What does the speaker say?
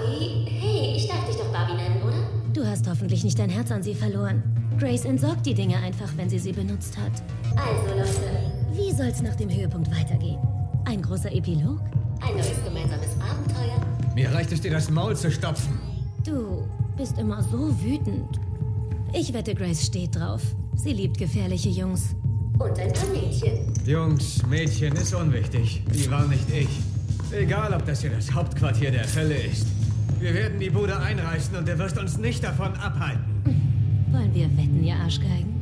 Chloe. Hey, ich darf dich doch Barbie nennen, oder? Du hast hoffentlich nicht dein Herz an sie verloren. Grace entsorgt die Dinge einfach, wenn sie benutzt hat. Also, Leute. Wie soll's nach dem Höhepunkt weitergehen? Ein großer Epilog? Ein neues gemeinsames Abenteuer? Mir reicht es, dir das Maul zu stopfen. Du bist immer so wütend. Ich wette, Grace steht drauf. Sie liebt gefährliche Jungs. Und ein paar Mädchen. Jungs, Mädchen ist unwichtig. Die war nicht ich. Egal, ob das hier das Hauptquartier der Fälle ist. Wir werden die Bude einreißen und er wirst uns nicht davon abhalten. Wollen wir wetten, ihr Arschgeigen?